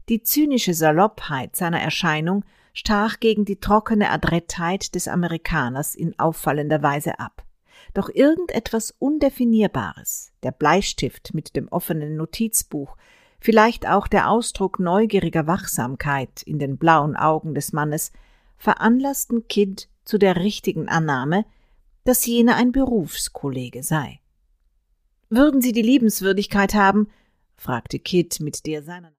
Die zynische Saloppheit seiner Erscheinung stach gegen die trockene Adrettheit des Amerikaners in auffallender Weise ab. Doch irgendetwas Undefinierbares, der Bleistift mit dem offenen Notizbuch, vielleicht auch der Ausdruck neugieriger Wachsamkeit in den blauen Augen des Mannes, veranlassten Kid zu der richtigen Annahme, dass jener ein Berufskollege sei. »Würden Sie die Liebenswürdigkeit haben?« fragte Kid mit der seiner